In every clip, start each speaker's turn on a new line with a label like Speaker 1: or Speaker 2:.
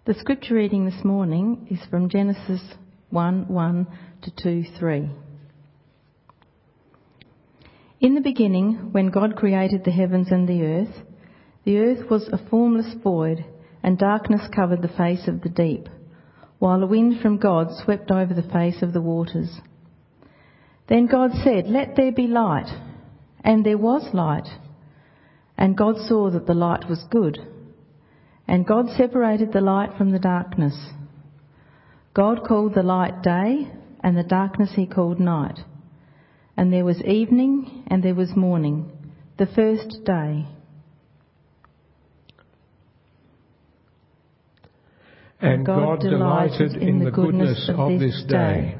Speaker 1: The scripture reading this morning is from Genesis 1:1 to 2:3. In the beginning, when God created the heavens and the earth was a formless void, and darkness covered the face of the deep, while a wind from God swept over the face of the waters. Then God said, "Let there be light," and there was light. And God saw that the light was good. And God separated the light from the darkness. God called the light day, and the darkness he called night. And there was evening, and there was morning, the first day.
Speaker 2: And God delighted in the goodness of this day.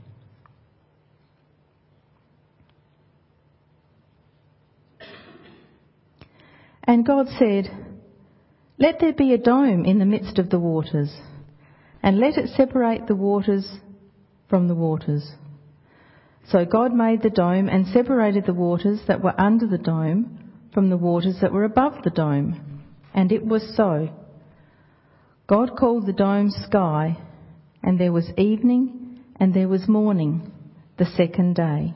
Speaker 1: And God said, "Let there be a dome in the midst of the waters, and let it separate the waters from the waters." So God made the dome and separated the waters that were under the dome from the waters that were above the dome. And it was so. God called the dome sky, and there was evening and there was morning, the second day.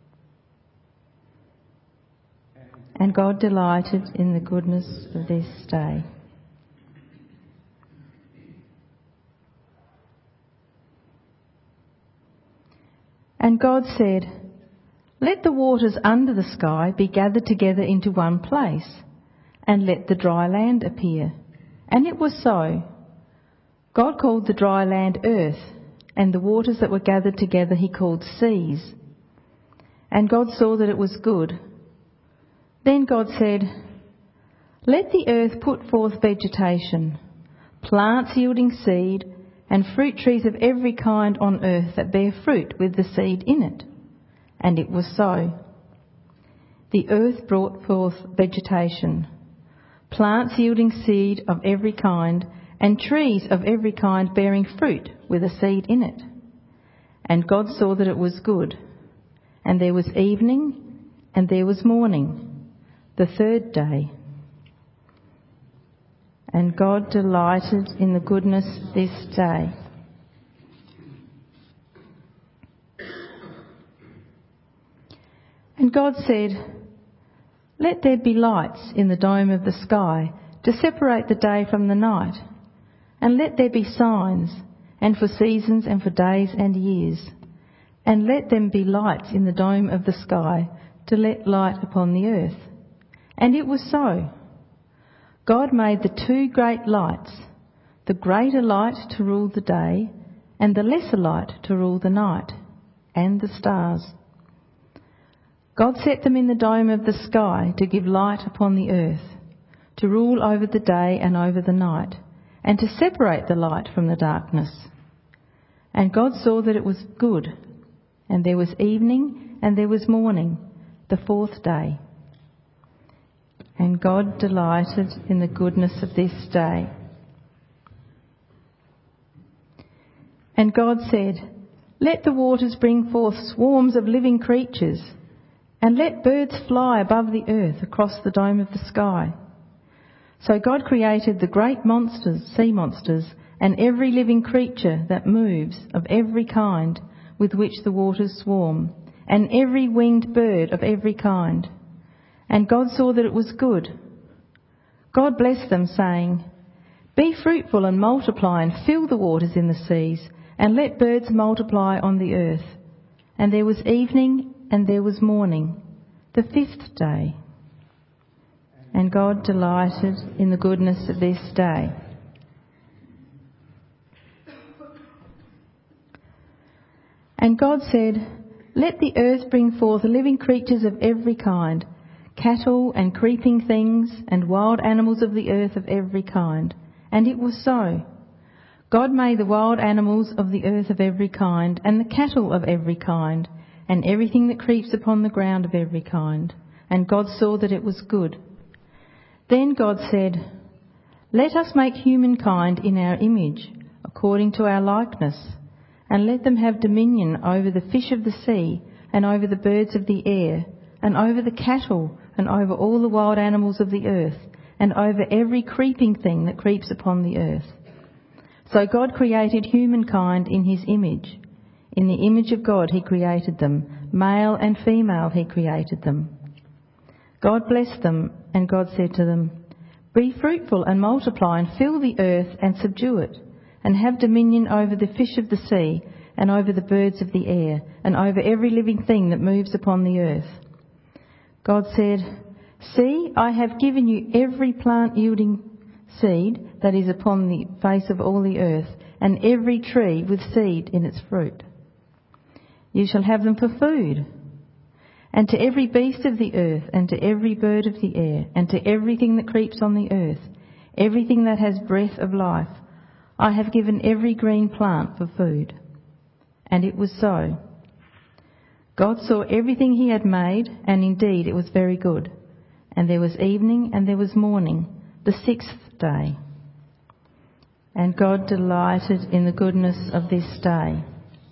Speaker 1: And God delighted in the goodness of this day. And God said, "Let the waters under the sky be gathered together into one place, and let the dry land appear." And it was so. God called the dry land earth, and the waters that were gathered together he called seas. And God saw that it was good. Then God said, "Let the earth put forth vegetation, plants yielding seed, and fruit trees of every kind on earth that bear fruit with the seed in it." And it was so. The earth brought forth vegetation, plants yielding seed of every kind, and trees of every kind bearing fruit with a seed in it. And God saw that it was good. And there was evening, and there was morning, the third day. And God delighted in the goodness this day. And God said, "Let there be lights in the dome of the sky to separate the day from the night. And let there be signs, and for seasons and for days and years. And let them be lights in the dome of the sky to let light upon the earth." And it was so. God made the two great lights, the greater light to rule the day, and the lesser light to rule the night, and the stars. God set them in the dome of the sky to give light upon the earth, to rule over the day and over the night, and to separate the light from the darkness. And God saw that it was good, and there was evening and there was morning, the fourth day. And God delighted in the goodness of this day. And God said, "Let the waters bring forth swarms of living creatures, and let birds fly above the earth across the dome of the sky." So God created the great monsters, sea monsters, and every living creature that moves of every kind with which the waters swarm, and every winged bird of every kind. And God saw that it was good. God blessed them, saying, "Be fruitful and multiply, and fill the waters in the seas, and let birds multiply on the earth." And there was evening and there was morning, the fifth day. And God delighted in the goodness of this day. And God said, "Let the earth bring forth living creatures of every kind, cattle and creeping things, and wild animals of the earth of every kind." And it was so. God made the wild animals of the earth of every kind, and the cattle of every kind, and everything that creeps upon the ground of every kind. And God saw that it was good. Then God said, "Let us make humankind in our image, according to our likeness, and let them have dominion over the fish of the sea, and over the birds of the air, and over the cattle, and over all the wild animals of the earth, and over every creeping thing that creeps upon the earth." So God created humankind in his image. In the image of God he created them. Male and female he created them. God blessed them, and God said to them, "Be fruitful and multiply and fill the earth and subdue it, and have dominion over the fish of the sea and over the birds of the air and over every living thing that moves upon the earth." God said, "See, I have given you every plant yielding seed that is upon the face of all the earth, and every tree with seed in its fruit. You shall have them for food. And to every beast of the earth, and to every bird of the air, and to everything that creeps on the earth, everything that has breath of life, I have given every green plant for food." And it was so. God saw everything he had made, and indeed it was very good. And there was evening and there was morning, the sixth day. And God delighted in the goodness of this day.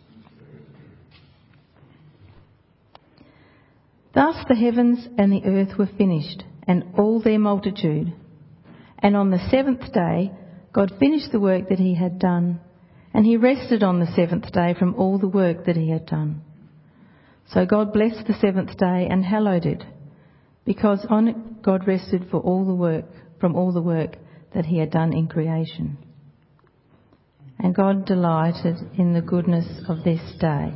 Speaker 1: Thus the heavens and the earth were finished, and all their multitude. And on the seventh day God finished the work that he had done, and he rested on the seventh day from all the work that he had done. So God blessed the seventh day and hallowed it, because on it God rested from all the work that he had done in creation. And God delighted in the goodness of this day.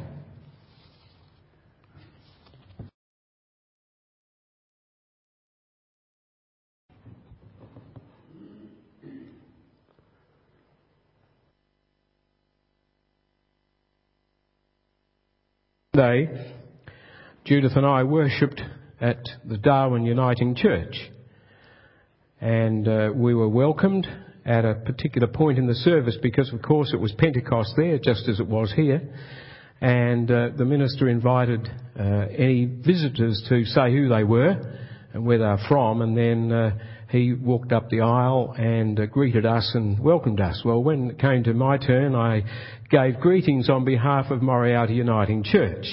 Speaker 2: Day, Judith and I worshipped at the Darwin Uniting Church, and we were welcomed at a particular point in the service because, of course, it was Pentecost there, just as it was here, and the minister invited any visitors to say who they were and where they were from, and then he walked up the aisle and greeted us and welcomed us. Well, when it came to my turn, I gave greetings on behalf of Moriarty Uniting Church.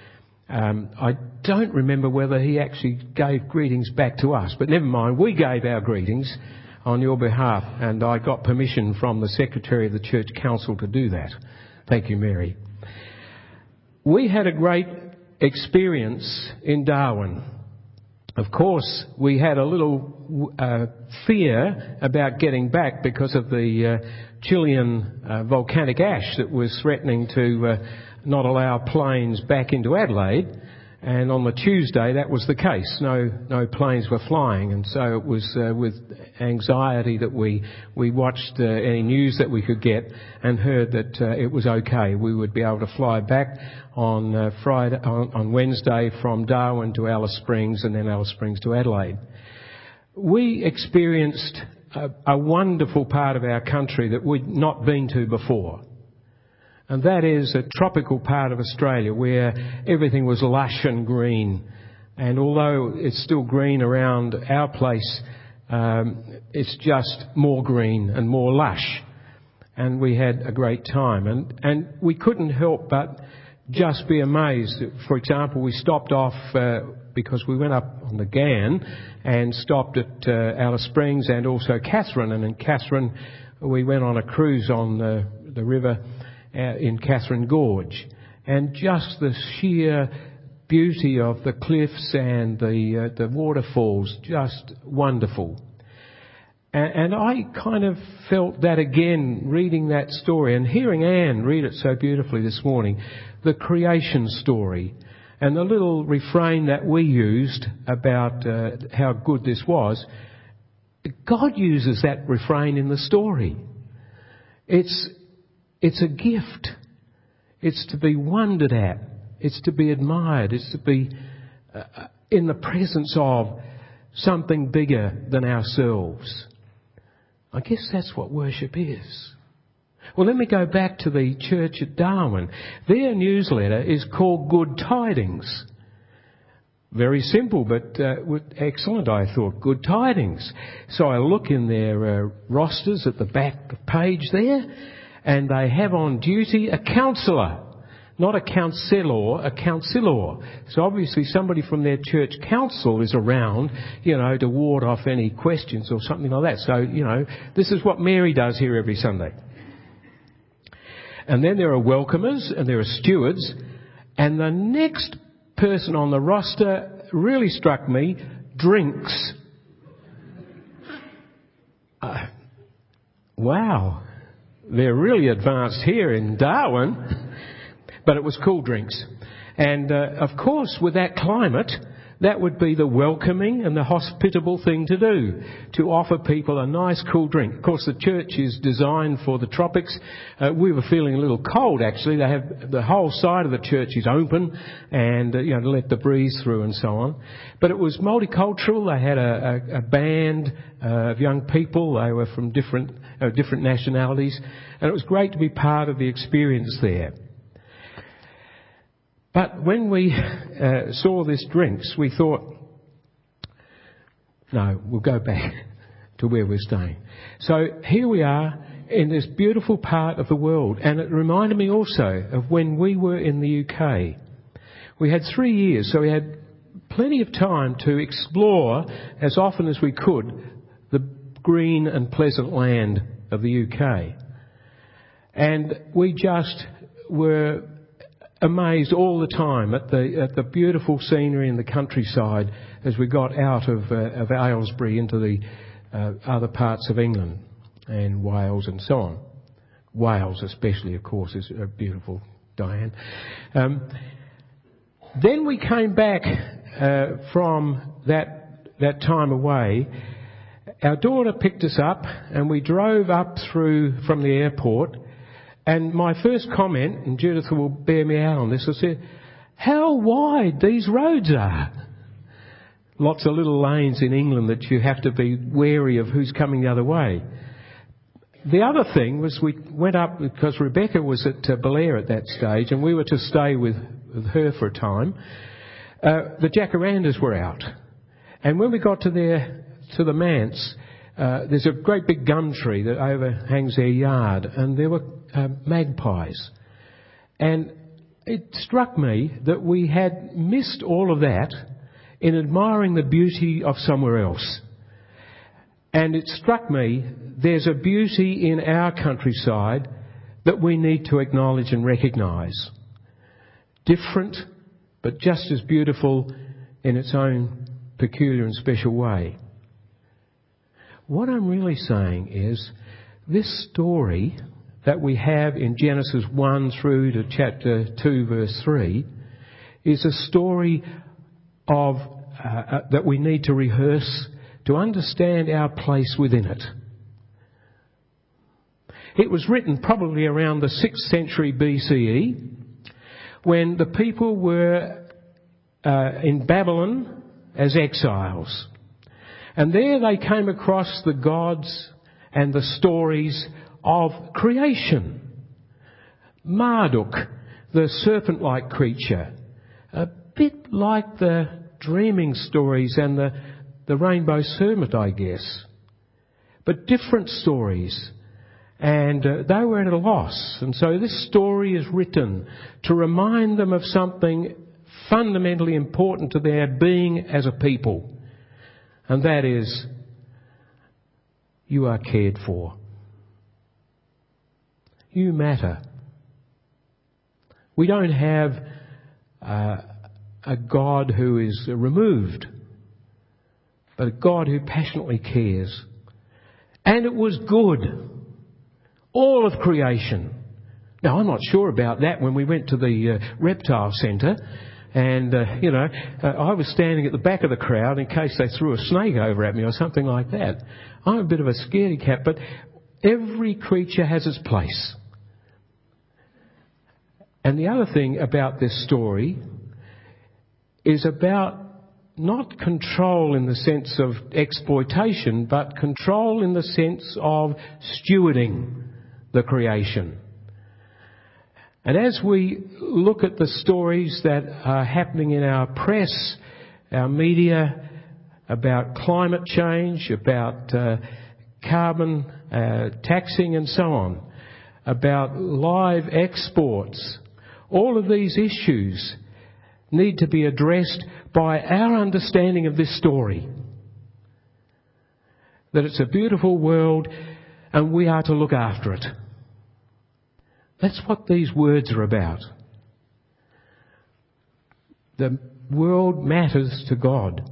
Speaker 2: I don't remember whether he actually gave greetings back to us, but never mind, we gave our greetings on your behalf, and I got permission from the Secretary of the Church Council to do that. Thank you, Mary. We had a great experience in Darwin. Of course, we had a little fear about getting back because of the Chilean volcanic ash that was threatening to not allow planes back into Adelaide. And on the Tuesday, that was the case. No planes were flying, and so it was with anxiety that we watched any news that we could get and heard that it was okay. We would be able to fly back on on Wednesday from Darwin to Alice Springs, and then Alice Springs to Adelaide. We experienced a wonderful part of our country that we'd not been to before. And that is a tropical part of Australia where everything was lush and green. And although it's still green around our place, it's just more green and more lush. And we had a great time. And we couldn't help but just be amazed. For example, we stopped off because we went up on the Ghan and stopped at Alice Springs and also Katherine. And in Katherine, we went on a cruise on the river in Katherine Gorge, and just the sheer beauty of the cliffs and the waterfalls, just wonderful. And I kind of felt that again reading that story and hearing Anne read it so beautifully this morning, the creation story, and the little refrain that we used about how good this was. God uses that refrain in the story. It's a gift. It's to be wondered at. It's to be admired. It's to be in the presence of something bigger than ourselves. I guess that's what worship is. Well, let me go back to the church at Darwin. Their newsletter is called Good Tidings. Very simple, but excellent, I thought. Good Tidings. So I look in their rosters at the back page there, and they have on duty a counsellor. Not a counsellor, a counsellor. So obviously somebody from their church council is around, to ward off any questions or something like that. So, this is what Mary does here every Sunday. And then there are welcomers and there are stewards. And the next person on the roster really struck me, drinks. Wow, they're really advanced here in Darwin. But it was cool drinks. And of course, with that climate, that would be the welcoming and the hospitable thing to do, to offer people a nice cool drink. Of course, the church is designed for the tropics. We were feeling a little cold, actually. They have the whole side of the church is open and, to let the breeze through and so on. But it was multicultural. They had a band of young people. They were from different nationalities. And it was great to be part of the experience there. But when we saw this drinks, we thought, no, we'll go back to where we're staying. So here we are in this beautiful part of the world. And it reminded me also of when we were in the UK. We had 3 years, so we had plenty of time to explore as often as we could the green and pleasant land of the UK. And we just were amazed all the time at the beautiful scenery in the countryside as we got out of Aylesbury into the other parts of England and Wales and so on. Wales especially, of course, is beautiful, Diane. Then we came back from that time away. Our daughter picked us up and we drove up from the airport. And my first comment, and Judith will bear me out on this, I said, how wide these roads are. Lots of little lanes in England that you have to be wary of who's coming the other way. The other thing was we went up because Rebecca was at Belair at that stage and we were to stay with her for a time. The jacarandas were out. And when we got to the manse, there's a great big gum tree that overhangs their yard, and there were magpies. And it struck me that we had missed all of that in admiring the beauty of somewhere else. And it struck me there's a beauty in our countryside that we need to acknowledge and recognise. Different, but just as beautiful in its own peculiar and special way. What I'm really saying is this story that we have in Genesis 1 through to chapter 2 verse 3 is a story of that we need to rehearse to understand our place within it. It was written probably around the 6th century BCE when the people were in Babylon as exiles. And there they came across the gods and the stories of creation. Marduk, the serpent-like creature, a bit like the dreaming stories and the rainbow serpent, I guess. But different stories. And they were at a loss. And so this story is written to remind them of something fundamentally important to their being as a people. And that is, you are cared for. You matter. We don't have a God who is removed, but a God who passionately cares. And it was good. All of creation. Now, I'm not sure about that when we went to the reptile centre. And, I was standing at the back of the crowd in case they threw a snake over at me or something like that. I'm a bit of a scaredy cat, but every creature has its place. And the other thing about this story is about not control in the sense of exploitation, but control in the sense of stewarding the creation. And as we look at the stories that are happening in our press, our media, about climate change, about carbon taxing and so on, about live exports, all of these issues need to be addressed by our understanding of this story. That it's a beautiful world and we are to look after it. That's what these words are about. The world matters to God.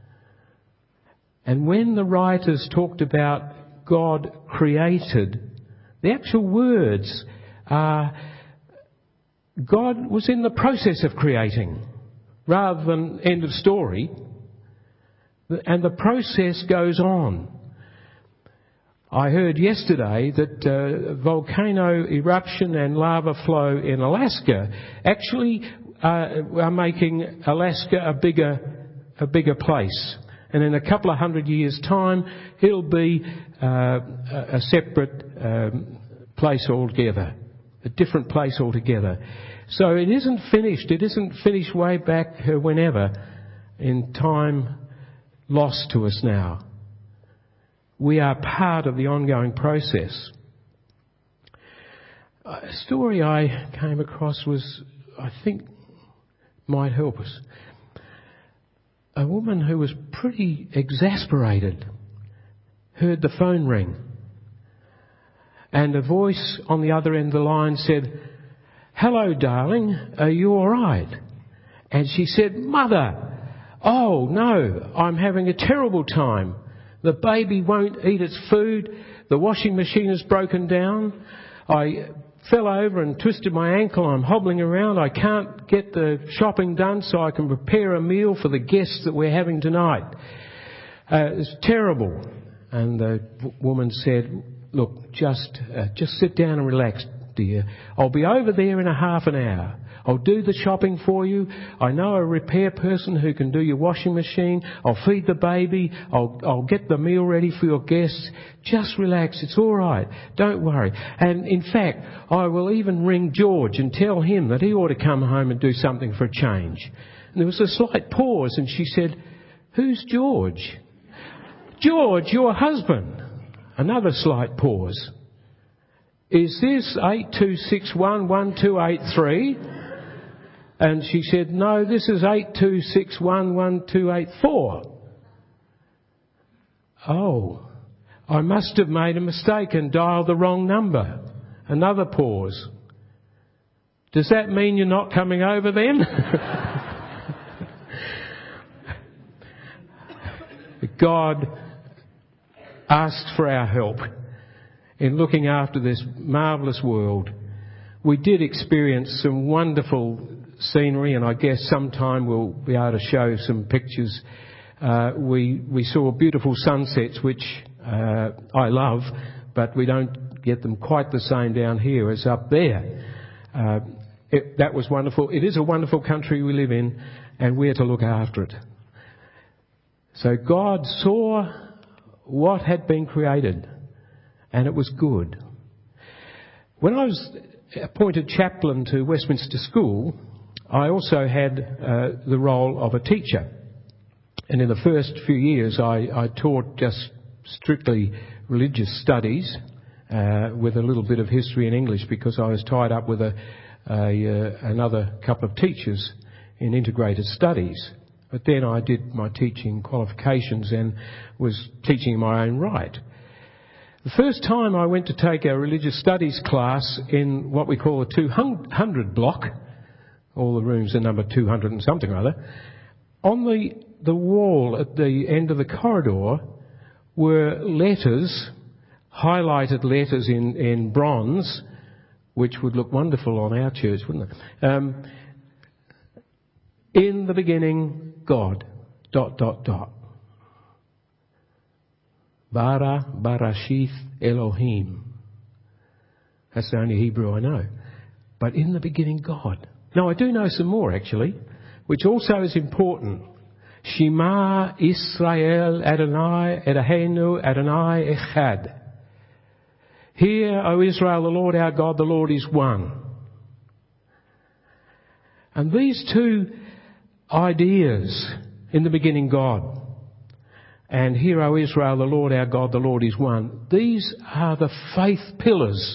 Speaker 2: And when the writers talked about God created, the actual words are God was in the process of creating rather than end of story. And the process goes on. I heard yesterday that volcano eruption and lava flow in Alaska actually are making Alaska a bigger place. And in a couple of 100 years' time, it'll be a separate place altogether, a different place altogether. So it isn't finished. It isn't finished way back whenever in time lost to us now. We are part of the ongoing process. A story I came across was, I think, might help us. A woman who was pretty exasperated heard the phone ring, and a voice on the other end of the line said, "Hello, darling, are you all right?" And she said, "Mother, oh no, I'm having a terrible time. The baby won't eat its food. The washing machine has broken down. I fell over and twisted my ankle. I'm hobbling around. I can't get the shopping done so I can prepare a meal for the guests that we're having tonight. It's terrible." And the woman said, "Look, just sit down and relax, dear. I'll be over there in a half an hour. I'll do the shopping for you. I know a repair person who can do your washing machine. I'll feed the baby. I'll get the meal ready for your guests. Just relax. It's all right. Don't worry. And in fact, I will even ring George and tell him that he ought to come home and do something for a change." And there was a slight pause, and she said, "Who's George?" "George, your husband." Another slight pause. "Is this 82611283? And she said, "No, this is 82611284. "Oh, I must have made a mistake and dialed the wrong number." Another pause. "Does that mean you're not coming over then?" God asked for our help in looking after this marvellous world. We did experience some wonderful scenery, and I guess sometime we'll be able to show some pictures. We saw beautiful sunsets, which I love, but we don't get them quite the same down here as up there. That was wonderful. It is a wonderful country we live in, and we're to look after it. So God saw what had been created, and it was good. When I was appointed chaplain to Westminster School, I also had the role of a teacher. And in the first few years, I taught just strictly religious studies with a little bit of history and English, because I was tied up with another couple of teachers in integrated studies. But then I did my teaching qualifications and was teaching in my own right. The first time I went to take a religious studies class in what we call a 200 block, all the rooms are number 200 and something or other, on the wall at the end of the corridor were letters, highlighted letters in bronze, which would look wonderful on our church, wouldn't it? In the beginning, God, ... Bara Barashith Elohim. That's the only Hebrew I know. But in the beginning, God. Now, I do know some more, actually, which also is important. Shema Israel Adonai Eloheinu Adonai Echad. Hear, O Israel, the Lord our God, the Lord is one. And these two ideas, in the beginning God, and hear, O Israel, the Lord our God, the Lord is one, these are the faith pillars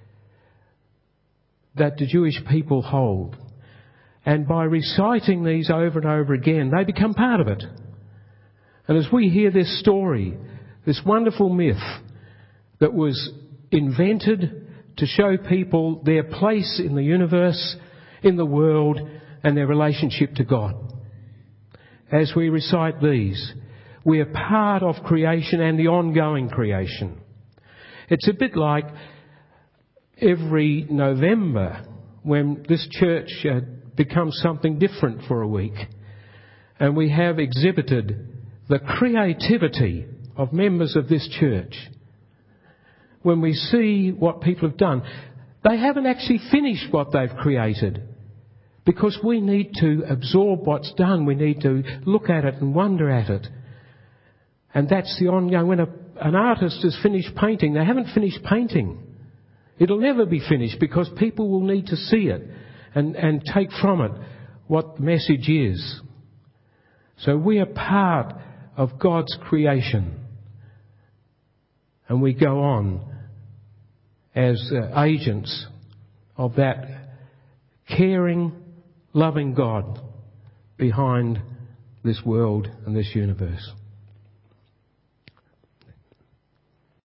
Speaker 2: that the Jewish people hold. And by reciting these over and over again, they become part of it. And as we hear this story, this wonderful myth that was invented to show people their place in the universe, in the world, and their relationship to God. As we recite these, we are part of creation and the ongoing creation. It's a bit like every November when this church becomes something different for a week, and we have exhibited the creativity of members of this church. When we see what people have done, they haven't actually finished what they've created, because we need to absorb what's done. We need to look at it and wonder at it. And that's the ongoing. When an artist has finished painting, they haven't finished painting. It'll never be finished, because people will need to see it and take from it what the message is. So we are part of God's creation. And we go on as agents of that caring, loving God behind this world and this universe.